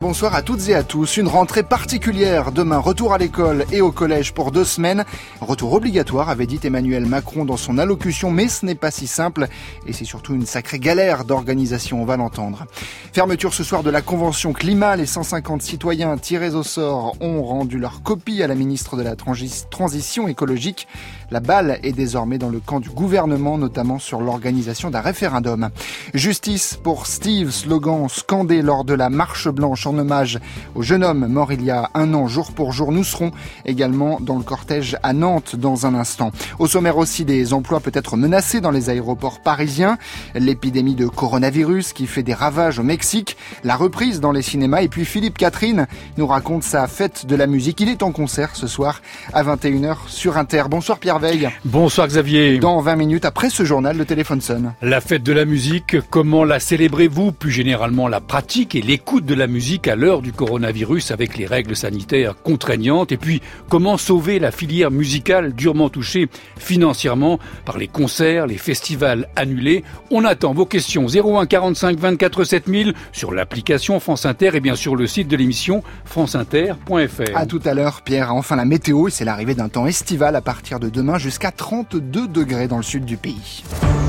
Bonsoir à toutes et à tous. Une rentrée particulière. Demain, retour à l'école et au collège pour 2 semaines. Retour obligatoire, avait dit Emmanuel Macron dans son allocution, mais ce n'est pas si simple. Et c'est surtout une sacrée galère d'organisation, on va l'entendre. Fermeture ce soir de la Convention Climat. Les 150 citoyens tirés au sort ont rendu leur copie à la ministre de la Transition écologique. La balle est désormais dans le camp du gouvernement, notamment sur l'organisation d'un référendum. Justice pour Steve, slogan scandé lors de la marche blanche en hommage au jeune homme mort il y a 1 an jour pour jour. Nous serons également dans le cortège à Nantes dans un instant. Au sommaire aussi, des emplois peut-être menacés dans les aéroports parisiens, l'épidémie de coronavirus qui fait des ravages au Mexique, la reprise dans les cinémas et puis Philippe Catherine nous raconte sa fête de la musique. Il est en concert ce soir à 21h sur Inter. Bonsoir Pierre Veille. Bonsoir Xavier. Dans 20 minutes après ce journal, le téléphone sonne. La fête de la musique, comment la célébrez-vous? Plus généralement la pratique et l'écoute de la musique à l'heure du coronavirus avec les règles sanitaires contraignantes. Et puis, comment sauver la filière musicale durement touchée financièrement par les concerts, les festivals annulés? On attend vos questions 01 45 24 7000 sur l'application France Inter et bien sûr le site de l'émission franceinter.fr. À tout à l'heure, Pierre. Enfin, la météo, c'est l'arrivée d'un temps estival à partir de demain jusqu'à 32 degrés dans le sud du pays.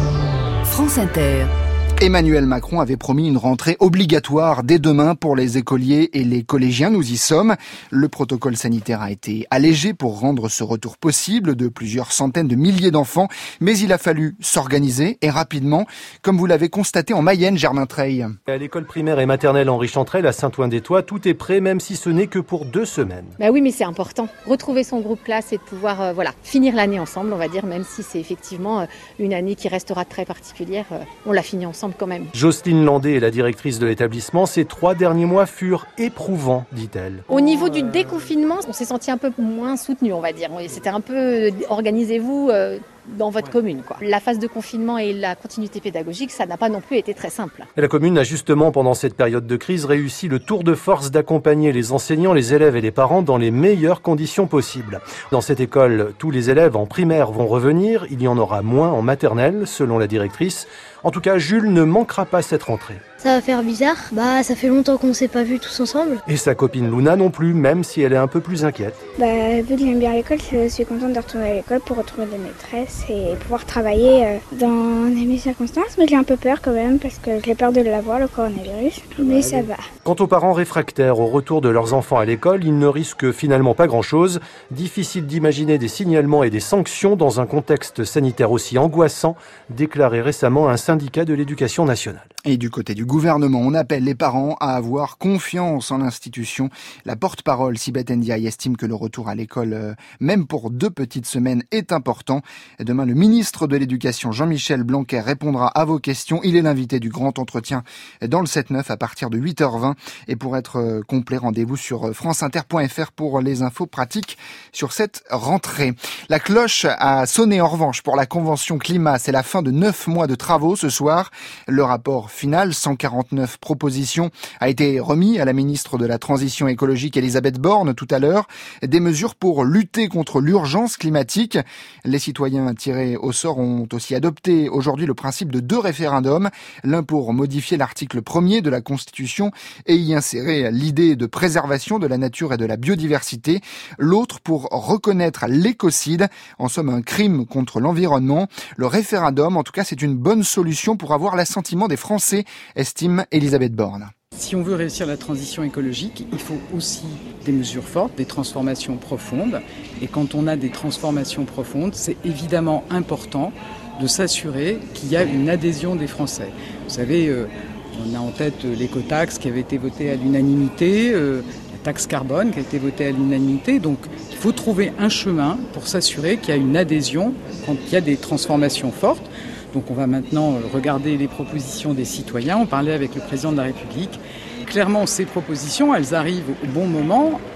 France Inter. Emmanuel Macron avait promis une rentrée obligatoire dès demain pour les écoliers et les collégiens. Nous y sommes. Le protocole sanitaire a été allégé pour rendre ce retour possible de plusieurs centaines de milliers d'enfants. Mais il a fallu s'organiser et rapidement, comme vous l'avez constaté en Mayenne, Germain Treille. À l'école primaire et maternelle Henri Chantrel à Saint-Ouen-des-Toits, tout est prêt, même si ce n'est que pour 2 semaines. Oui, mais c'est important. Retrouver son groupe classe et de pouvoir finir l'année ensemble, on va dire, même si c'est effectivement une année qui restera très particulière. On l'a fini ensemble quand même. Jocelyne Landé est la directrice de l'établissement. Ces 3 derniers mois furent éprouvants, dit-elle. Au niveau du déconfinement, on s'est senti un peu moins soutenu, on va dire. C'était un peu organisez-vous dans votre commune, quoi. La phase de confinement et la continuité pédagogique, ça n'a pas non plus été très simple. Et la commune a justement, pendant cette période de crise, réussi le tour de force d'accompagner les enseignants, les élèves et les parents dans les meilleures conditions possibles. Dans cette école, tous les élèves en primaire vont revenir. Il y en aura moins en maternelle, selon la directrice. En tout cas, Jules ne manquera pas cette rentrée. Ça va faire bizarre. Ça fait longtemps qu'on ne s'est pas vus tous ensemble. Et sa copine Luna non plus, même si elle est un peu plus inquiète. Vu que j'aime bien l'école, je suis contente de retourner à l'école pour retrouver des maîtresses et pouvoir travailler dans les meilleures circonstances. Mais j'ai un peu peur quand même parce que j'ai peur de l'avoir, le coronavirus. Mais ça va. Quant aux parents réfractaires au retour de leurs enfants à l'école, ils ne risquent finalement pas grand-chose. Difficile d'imaginer des signalements et des sanctions dans un contexte sanitaire aussi angoissant, déclarait récemment un syndicat de l'éducation nationale. Et du côté du gouvernement, on appelle les parents à avoir confiance en l'institution. La porte-parole, Sibeth Ndiaye, estime que le retour à l'école, même pour 2 petites semaines, est important. Demain, le ministre de l'Éducation, Jean-Michel Blanquer, répondra à vos questions. Il est l'invité du grand entretien dans le 7-9 à partir de 8h20. Et pour être complet, rendez-vous sur franceinter.fr pour les infos pratiques sur cette rentrée. La cloche a sonné en revanche pour la Convention Climat. C'est la fin de 9 mois de travaux ce soir. Le rapport final, 149 propositions, a été remis à la ministre de la Transition écologique Elisabeth Borne tout à l'heure. Des mesures pour lutter contre l'urgence climatique. Les citoyens tirés au sort ont aussi adopté aujourd'hui le principe de 2 référendums. L'un pour modifier l'article 1er de la Constitution et y insérer l'idée de préservation de la nature et de la biodiversité. L'autre pour reconnaître l'écocide, en somme un crime contre l'environnement. Le référendum, en tout cas, c'est une bonne solution pour avoir l'assentiment des Français, estime Elisabeth Borne. Si on veut réussir la transition écologique, il faut aussi des mesures fortes, des transformations profondes. Et quand on a des transformations profondes, c'est évidemment important de s'assurer qu'il y a une adhésion des Français. Vous savez, on a en tête l'écotaxe qui avait été votée à l'unanimité, la taxe carbone qui a été votée à l'unanimité. Donc il faut trouver un chemin pour s'assurer qu'il y a une adhésion quand il y a des transformations fortes. Donc on va maintenant regarder les propositions des citoyens. On parlait avec le président de la République. Clairement, ces propositions, elles arrivent au bon moment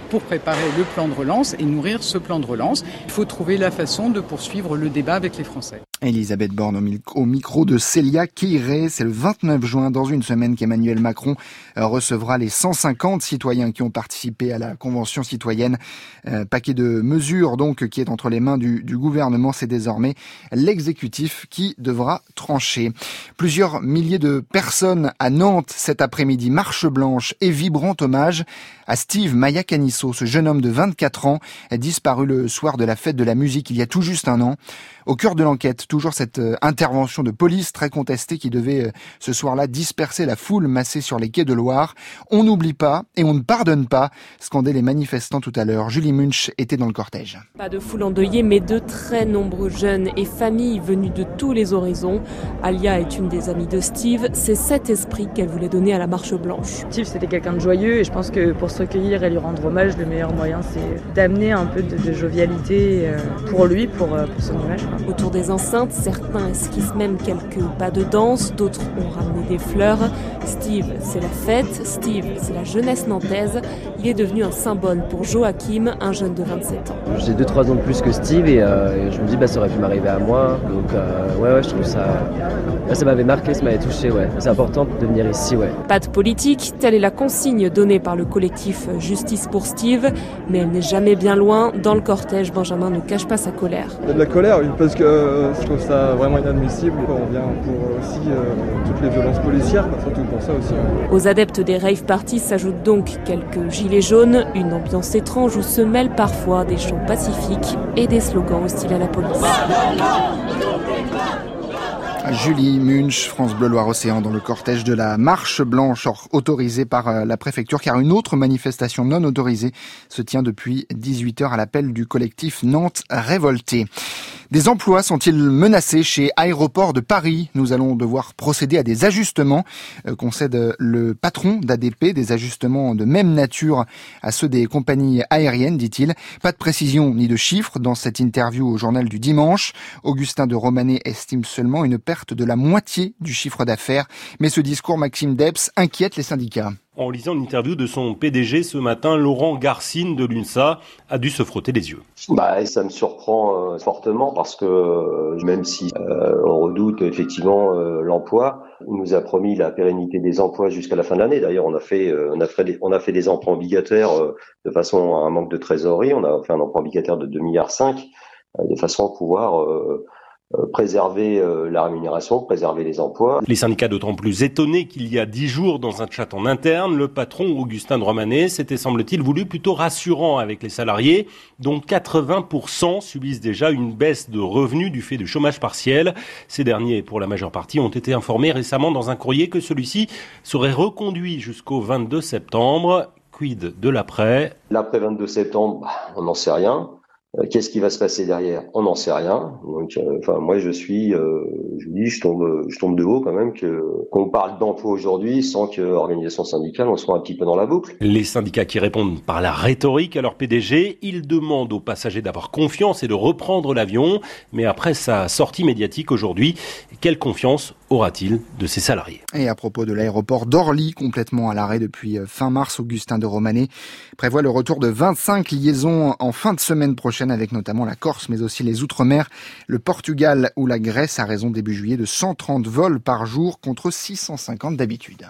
pour préparer le plan de relance et nourrir ce plan de relance. Il faut trouver la façon de poursuivre le débat avec les Français. Elisabeth Borne au micro de Célia Quiré. C'est le 29 juin, dans une semaine, qu'Emmanuel Macron recevra les 150 citoyens qui ont participé à la Convention citoyenne. Paquet de mesures donc qui est entre les mains du gouvernement. C'est désormais l'exécutif qui devra trancher. Plusieurs milliers de personnes à Nantes cet après-midi. Marche blanche et vibrant hommage à Steve Mayakanisso, ce jeune homme de 24 ans, disparu le soir de la fête de la musique il y a tout juste un an. Au cœur de l'enquête, toujours cette intervention de police très contestée qui devait ce soir-là disperser la foule massée sur les quais de Loire. On n'oublie pas et on ne pardonne pas, scandaient les manifestants tout à l'heure. Julie Munch était dans le cortège. Pas de foule endeuillée, mais de très nombreux jeunes et familles venus de tous les horizons. Alia est une des amies de Steve. C'est cet esprit qu'elle voulait donner à la marche blanche. Steve, c'était quelqu'un de joyeux et je pense que pour se recueillir et lui rendre hommage, le meilleur moyen, c'est d'amener un peu de jovialité pour lui, pour son image. Autour des enceintes, certains esquissent même quelques pas de danse, d'autres ont ramené des fleurs. Steve, c'est la fête, Steve, c'est la jeunesse nantaise. Il est devenu un symbole pour Joachim, un jeune de 27 ans. J'ai 2-3 ans de plus que Steve et je me dis ça aurait pu m'arriver à moi. Donc je trouve ça m'avait marqué, ça m'avait touché. Ouais. C'est important de venir ici. Ouais. Pas de politique, telle est la consigne donnée par le collectif Justice pour Steve, mais elle n'est jamais bien loin. Dans le cortège, Benjamin ne cache pas sa colère. Il y a de la colère, oui, parce que je trouve ça vraiment inadmissible. On vient pour aussi toutes les violences policières, surtout pour ça aussi. Aux adeptes des rave parties s'ajoutent donc quelques gilets jaunes, une ambiance étrange où se mêlent parfois des chants pacifiques et des slogans hostiles à la police. Julie Munch, France Bleu Loire-Océan, dans le cortège de la marche blanche autorisée par la préfecture, car une autre manifestation non autorisée se tient depuis 18h à l'appel du collectif Nantes Révolté. Des emplois sont-ils menacés chez Aéroports de Paris? Nous allons devoir procéder à des ajustements, concède le patron d'ADP, des ajustements de même nature à ceux des compagnies aériennes, dit-il. Pas de précision ni de chiffres dans cette interview au journal du dimanche. Augustin de Romanet estime seulement une perte de la moitié du chiffre d'affaires. Mais ce discours, Maxime Debs, inquiète les syndicats. En lisant une interview de son PDG ce matin, Laurent Garcine de l'UNSA a dû se frotter les yeux. Ça me surprend fortement parce que même si on redoute effectivement l'emploi, il nous a promis la pérennité des emplois jusqu'à la fin de l'année. D'ailleurs, on a fait des emprunts obligataires de façon à un manque de trésorerie. On a fait un emprunt obligataire de 2,5 milliards de façon à pouvoir préserver la rémunération, préserver les emplois. Les syndicats d'autant plus étonnés qu'il y a 10 jours, dans un chat en interne, le patron Augustin de Romanet s'était, semble-t-il, voulu plutôt rassurant avec les salariés, dont 80% subissent déjà une baisse de revenus du fait du chômage partiel. Ces derniers, pour la majeure partie, ont été informés récemment dans un courrier que celui-ci serait reconduit jusqu'au 22 septembre. Quid de l'après? L'après 22 septembre, on n'en sait rien. Qu'est-ce qui va se passer derrière? On n'en sait rien. Donc, moi, je tombe de haut quand même qu'on parle d'emploi aujourd'hui sans que l'organisation syndicale en soit un petit peu dans la boucle. Les syndicats qui répondent par la rhétorique à leur PDG, ils demandent aux passagers d'avoir confiance et de reprendre l'avion. Mais après sa sortie médiatique aujourd'hui, quelle confiance aura-t-il de ses salariés? Et à propos de l'aéroport d'Orly, complètement à l'arrêt depuis fin mars, Augustin de Romanet prévoit le retour de 25 liaisons en fin de semaine prochaine, avec notamment la Corse, mais aussi les Outre-mer, le Portugal ou la Grèce, à raison début juillet de 130 vols par jour contre 650 d'habitude.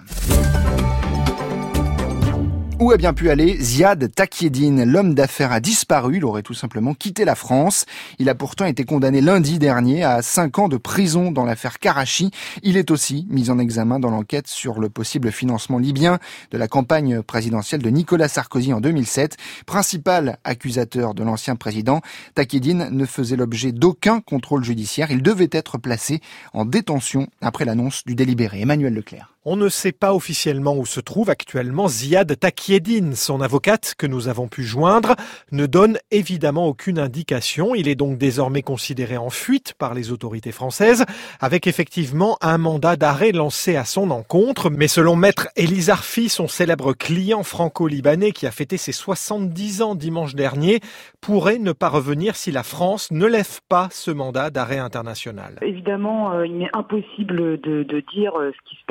Où a bien pu aller Ziad Takieddine? L'homme d'affaires a disparu, il aurait tout simplement quitté la France. Il a pourtant été condamné lundi dernier à 5 ans de prison dans l'affaire Karachi. Il est aussi mis en examen dans l'enquête sur le possible financement libyen de la campagne présidentielle de Nicolas Sarkozy en 2007. Principal accusateur de l'ancien président, Takieddine ne faisait l'objet d'aucun contrôle judiciaire. Il devait être placé en détention après l'annonce du délibéré. Emmanuel Leclerc. On ne sait pas officiellement où se trouve actuellement Ziad Takieddine. Son avocate, que nous avons pu joindre, ne donne évidemment aucune indication. Il est donc désormais considéré en fuite par les autorités françaises, avec effectivement un mandat d'arrêt lancé à son encontre. Mais selon Maître Elie Arfi, son célèbre client franco-libanais qui a fêté ses 70 ans dimanche dernier, pourrait ne pas revenir si la France ne lève pas ce mandat d'arrêt international. Évidemment, il m'est impossible de dire ce qui se passera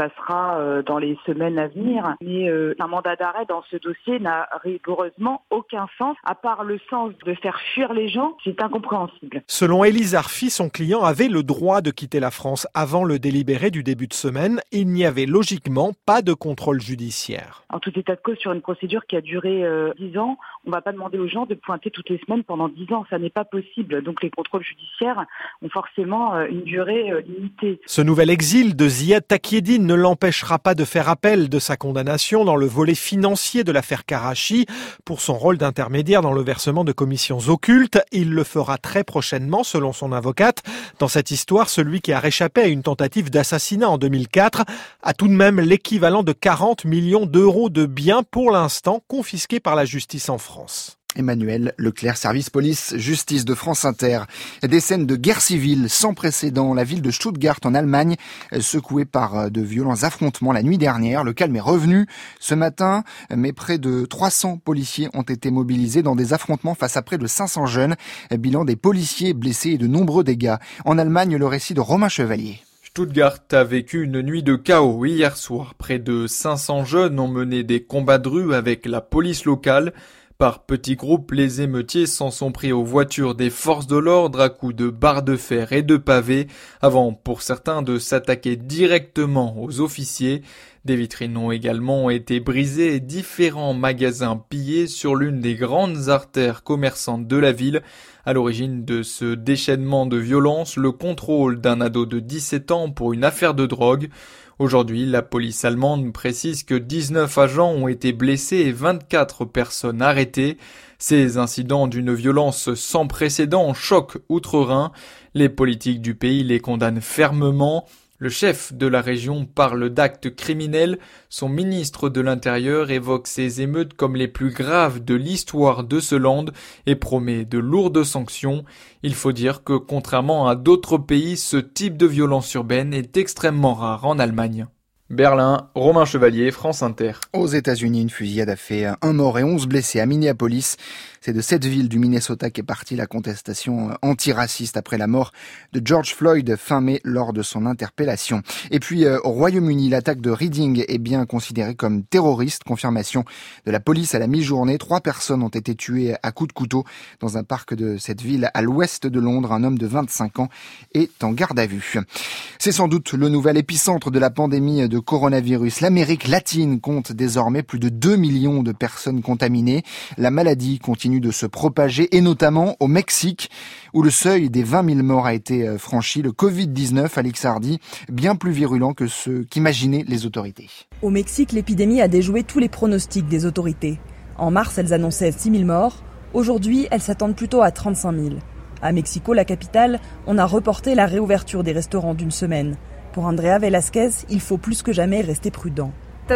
verra dans les semaines à venir. Mais un mandat d'arrêt dans ce dossier n'a rigoureusement aucun sens, à part le sens de faire fuir les gens. C'est incompréhensible. Selon Élise Arfi, son client avait le droit de quitter la France avant le délibéré du début de semaine. Il n'y avait logiquement pas de contrôle judiciaire. En tout état de cause, sur une procédure qui a duré 10 ans, on ne va pas demander aux gens de pointer toutes les semaines pendant 10 ans. Ça n'est pas possible. Donc les contrôles judiciaires ont forcément une durée limitée. Ce nouvel exil de Ziad Takieddine ne l'empêchera pas de faire appel de sa condamnation dans le volet financier de l'affaire Karachi pour son rôle d'intermédiaire dans le versement de commissions occultes. Il le fera très prochainement, selon son avocate. Dans cette histoire, celui qui a réchappé à une tentative d'assassinat en 2004 a tout de même l'équivalent de 40 millions d'euros de biens pour l'instant confisqués par la justice en France. Emmanuel Leclerc, service police-justice de France Inter. Des scènes de guerre civile sans précédent. La ville de Stuttgart en Allemagne, secouée par de violents affrontements la nuit dernière. Le calme est revenu ce matin, mais près de 300 policiers ont été mobilisés dans des affrontements face à près de 500 jeunes. Bilan des policiers blessés et de nombreux dégâts. En Allemagne, le récit de Romain Chevalier. Stuttgart a vécu une nuit de chaos hier soir. Près de 500 jeunes ont mené des combats de rue avec la police locale. Par petits groupes, les émeutiers s'en sont pris aux voitures des forces de l'ordre à coups de barres de fer et de pavés, avant pour certains de s'attaquer directement aux officiers. Des vitrines ont également été brisées et différents magasins pillés sur l'une des grandes artères commerçantes de la ville. À l'origine de ce déchaînement de violence, le contrôle d'un ado de 17 ans pour une affaire de drogue. Aujourd'hui, la police allemande précise que 19 agents ont été blessés et 24 personnes arrêtées. Ces incidents d'une violence sans précédent choquent outre-Rhin. Les politiques du pays les condamnent fermement. Le chef de la région parle d'actes criminels. Son ministre de l'Intérieur évoque ces émeutes comme les plus graves de l'histoire de ce land et promet de lourdes sanctions. Il faut dire que contrairement à d'autres pays, ce type de violence urbaine est extrêmement rare en Allemagne. Berlin, Romain Chevalier, France Inter. Aux États-Unis, une fusillade a fait 1 mort et 11 blessés à Minneapolis. C'est de cette ville du Minnesota qu'est partie la contestation antiraciste après la mort de George Floyd fin mai lors de son interpellation. Et puis au Royaume-Uni, l'attaque de Reading est bien considérée comme terroriste. Confirmation de la police à la mi-journée. 3 personnes ont été tuées à coups de couteau dans un parc de cette ville à l'ouest de Londres. Un homme de 25 ans est en garde à vue. C'est sans doute le nouvel épicentre de la pandémie de coronavirus. L'Amérique latine compte désormais plus de 2 millions de personnes contaminées. La maladie continue de se propager et notamment au Mexique où le seuil des 20 000 morts a été franchi. Le Covid-19, Alix Hardy, bien plus virulent que ce qu'imaginaient les autorités. Au Mexique, l'épidémie a déjoué tous les pronostics des autorités. En mars, elles annonçaient 6 000 morts. Aujourd'hui, elles s'attendent plutôt à 35 000. À Mexico, la capitale, on a reporté la réouverture des restaurants d'une semaine. Pour Andrea Velasquez, il faut plus que jamais rester prudent.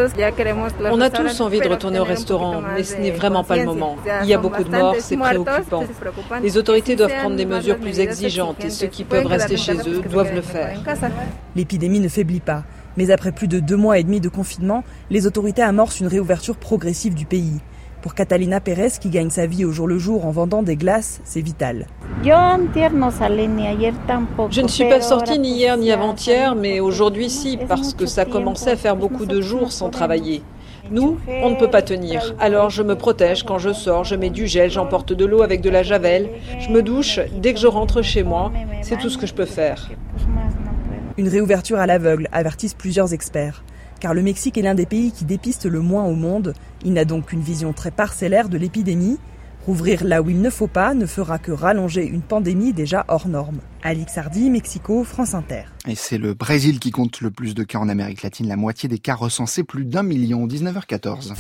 On a tous envie de retourner au restaurant, mais ce n'est vraiment pas le moment. Il y a beaucoup de morts, c'est préoccupant. Les autorités doivent prendre des mesures plus exigeantes et ceux qui peuvent rester chez eux doivent le faire. L'épidémie ne faiblit pas, mais après plus de 2 mois et demi de confinement, les autorités amorcent une réouverture progressive du pays. Pour Catalina Pérez, qui gagne sa vie au jour le jour en vendant des glaces, c'est vital. Je ne suis pas sortie ni hier ni avant-hier, mais aujourd'hui si, parce que ça commençait à faire beaucoup de jours sans travailler. Nous, on ne peut pas tenir. Alors je me protège quand je sors, je mets du gel, j'emporte de l'eau avec de la javel, je me douche dès que je rentre chez moi. C'est tout ce que je peux faire. Une réouverture à l'aveugle, avertissent plusieurs experts. Car le Mexique est l'un des pays qui dépiste le moins au monde. Il n'a donc qu'une vision très parcellaire de l'épidémie. Rouvrir là où il ne faut pas ne fera que rallonger une pandémie déjà hors norme. Alix Hardy, Mexico, France Inter. Et c'est le Brésil qui compte le plus de cas en Amérique latine. La moitié des cas recensés, plus d'1 million. 19h14.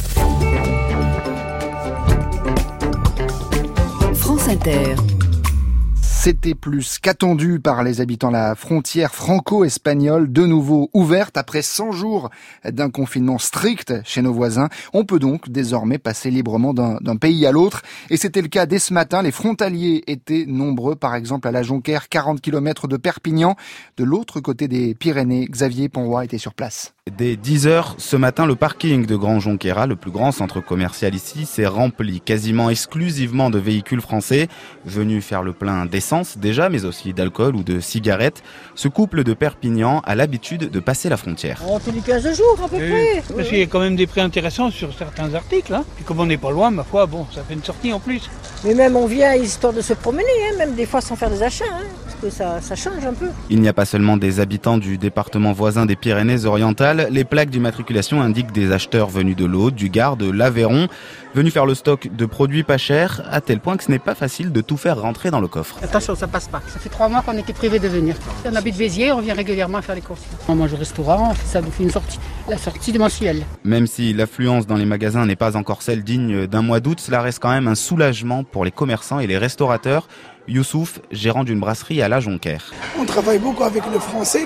France Inter. C'était plus qu'attendu par les habitants. La frontière franco-espagnole, de nouveau ouverte après 100 jours d'un confinement strict chez nos voisins. On peut donc désormais passer librement d'un pays à l'autre. Et c'était le cas dès ce matin. Les frontaliers étaient nombreux, par exemple à la Jonquère, 40 km de Perpignan. De l'autre côté des Pyrénées, Xavier Ponroy était sur place. Dès 10h ce matin, le parking de Grand Jonquera, le plus grand centre commercial ici, s'est rempli quasiment exclusivement de véhicules français venus faire le plein d'essence d'essence déjà, mais aussi d'alcool ou de cigarettes. Ce couple de Perpignan a l'habitude de passer la frontière. Tous les 15 jours à peu près. Parce qu'il y a quand même des prix intéressants sur certains articles. Puis comme on n'est pas loin, ma foi, bon, ça fait une sortie en plus. Mais même on vient histoire de se promener, même des fois sans faire des achats, parce que ça change un peu. Il n'y a pas seulement des habitants du département voisin des Pyrénées-Orientales. Les plaques d'immatriculation indiquent des acheteurs venus de l'Aude, du Gard, de l'Aveyron, venus faire le stock de produits pas chers, à tel point que ce n'est pas facile de tout faire rentrer dans le coffre. Attention, ça passe pas. Ça fait 3 mois qu'on était privés de venir. On habite Béziers, on vient régulièrement faire les courses. On mange au restaurant, ça nous fait une sortie, la sortie mensuelle. Même si l'affluence dans les magasins n'est pas encore celle digne d'un mois d'août, cela reste quand même un soulagement pour les commerçants et les restaurateurs. Youssouf, gérant d'une brasserie à La Jonquère. On travaille beaucoup avec le français,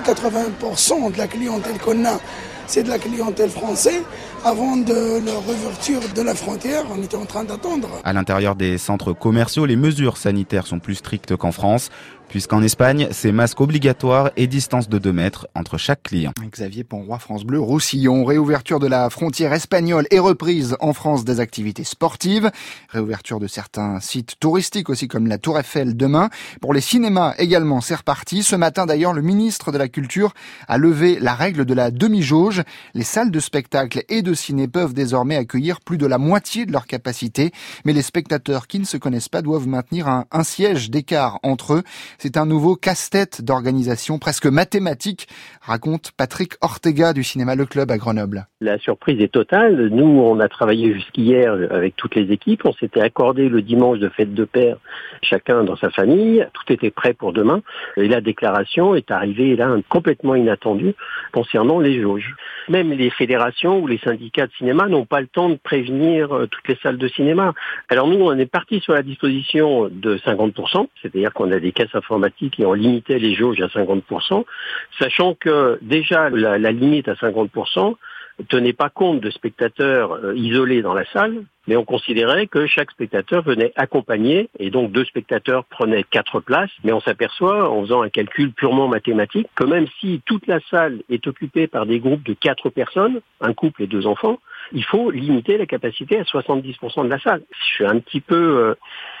80% de la clientèle qu'on a, c'est de la clientèle française. Avant de leur réouverture de la frontière, on était en train d'attendre. À l'intérieur des centres commerciaux, les mesures sanitaires sont plus strictes qu'en France, puisqu'en Espagne, c'est masque obligatoire et distance de 2 mètres entre chaque client. Xavier Ponroy, France Bleu, Roussillon. Réouverture de la frontière espagnole et reprise en France des activités sportives. Réouverture de certains sites touristiques aussi comme la Tour Eiffel demain. Pour les cinémas également, c'est reparti. Ce matin d'ailleurs, le ministre de la Culture a levé la règle de la demi-jauge. Les salles de spectacle et de ciné peuvent désormais accueillir plus de la moitié de leur capacité. Mais les spectateurs qui ne se connaissent pas doivent maintenir un siège d'écart entre eux. C'est un nouveau casse-tête d'organisation presque mathématique, raconte Patrick Ortega du cinéma Le Club à Grenoble. La surprise est totale. Nous, on a travaillé jusqu'hier avec toutes les équipes. On s'était accordé le dimanche de fête de père, chacun dans sa famille. Tout était prêt pour demain. Et la déclaration est arrivée là complètement inattendue concernant les jauges. Même les fédérations ou les syndicats de cinéma n'ont pas le temps de prévenir toutes les salles de cinéma. Alors nous, on est parti sur la disposition de 50%, c'est-à-dire qu'on a des caisses informatiques et on limitait les jauges à 50%, sachant que déjà la limite à 50% tenait pas compte de spectateurs isolés dans la salle, mais on considérait que chaque spectateur venait accompagné, et donc 2 spectateurs prenaient 4 places, mais on s'aperçoit, en faisant un calcul purement mathématique, que même si toute la salle est occupée par des groupes de 4 personnes, un couple et 2 enfants, il faut limiter la capacité à 70% de la salle. Je suis un petit peu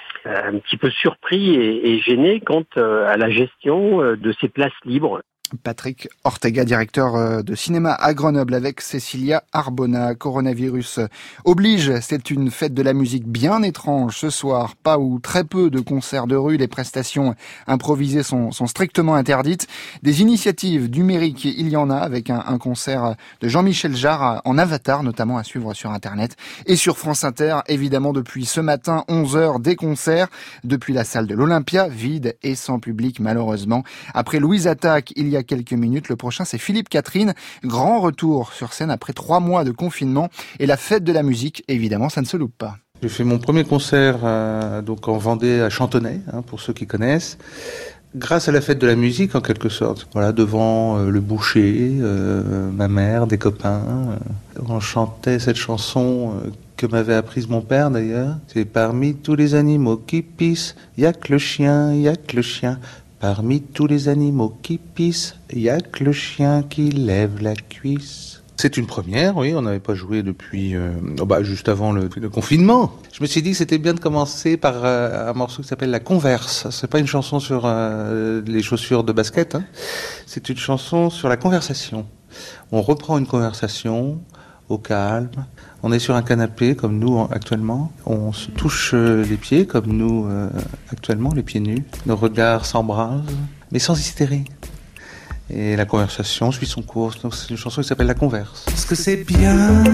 surpris et gêné quant à la gestion de ces places libres. Patrick Ortega, directeur de cinéma à Grenoble avec Cécilia Arbona. Coronavirus oblige, c'est une fête de la musique bien étrange ce soir. Pas ou très peu de concerts de rue, les prestations improvisées sont strictement interdites. Des initiatives numériques, il y en a avec un concert de Jean-Michel Jarre en avatar, notamment à suivre sur Internet. Et sur France Inter, évidemment depuis ce matin, 11h, des concerts depuis la salle de l'Olympia, vide et sans public malheureusement. Après Louise Attaque, il y a quelques minutes. Le prochain, c'est Philippe Catherine. Grand retour sur scène après 3 mois de confinement. Et la fête de la musique, évidemment, ça ne se loupe pas. J'ai fait mon premier concert donc en Vendée à Chantonnay, pour ceux qui connaissent. Grâce à la fête de la musique, en quelque sorte. Voilà, devant le boucher, ma mère, des copains. On chantait cette chanson que m'avait apprise mon père d'ailleurs. C'est parmi tous les animaux qui pissent, y a que le chien, y a que le chien. Parmi tous les animaux qui pissent, il n'y a que le chien qui lève la cuisse. C'est une première, oui, on n'avait pas joué depuis juste avant le confinement. Je me suis dit que c'était bien de commencer par un morceau qui s'appelle La Converse. C'est pas une chanson sur les chaussures de basket, c'est une chanson sur la conversation. On reprend une conversation au calme. On est sur un canapé comme nous actuellement. On se touche les pieds comme nous actuellement, les pieds nus. Nos regards s'embrasent, mais sans hystérie. Et la conversation suit son cours. Donc c'est une chanson qui s'appelle La Converse. Parce que c'est bien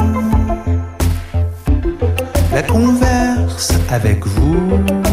la converse avec vous.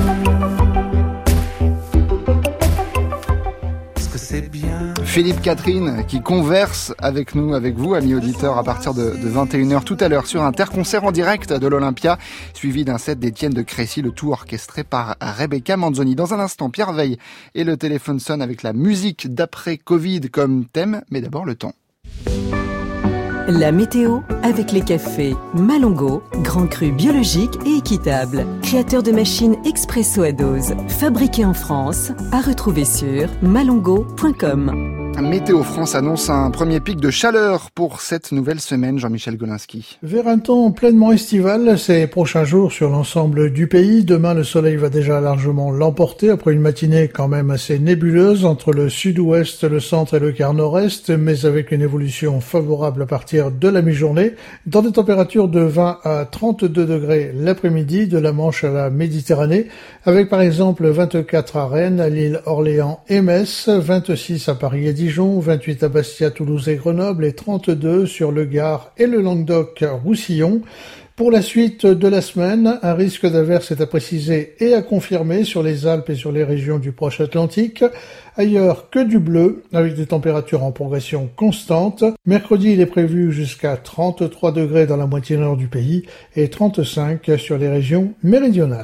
Parce que c'est bien. Philippe Catherine qui converse avec nous, avec vous, amis auditeurs, à partir de 21h tout à l'heure sur Inter, concert en direct de l'Olympia, suivi d'un set d'Étienne de Crécy, le tout orchestré par Rebecca Manzoni. Dans un instant, Pierre Veille et le téléphone sonne avec la musique d'après Covid comme thème, mais d'abord le temps. La météo avec les cafés Malongo, grand cru biologique et équitable. Créateur de machines expresso à dose, fabriqué en France, à retrouver sur malongo.com. Météo France annonce un premier pic de chaleur pour cette nouvelle semaine, Jean-Michel Golinski. Vers un temps pleinement estival ces prochains jours sur l'ensemble du pays. Demain, le soleil va déjà largement l'emporter après une matinée quand même assez nébuleuse entre le sud-ouest, le centre et le quart nord-est, mais avec une évolution favorable à partir de la mi-journée, dans des températures de 20 à 32 degrés l'après-midi, de la Manche à la Méditerranée, avec par exemple 24 à Rennes, à Lille, Orléans et Metz, 26 à Paris et Dijon, 28 à Bastia, Toulouse et Grenoble et 32 sur le Gard et le Languedoc-Roussillon. Pour la suite de la semaine, un risque d'averse est à préciser et à confirmer sur les Alpes et sur les régions du proche Atlantique. Ailleurs que du bleu, avec des températures en progression constante. Mercredi, il est prévu jusqu'à 33 degrés dans la moitié nord du pays et 35 sur les régions méridionales.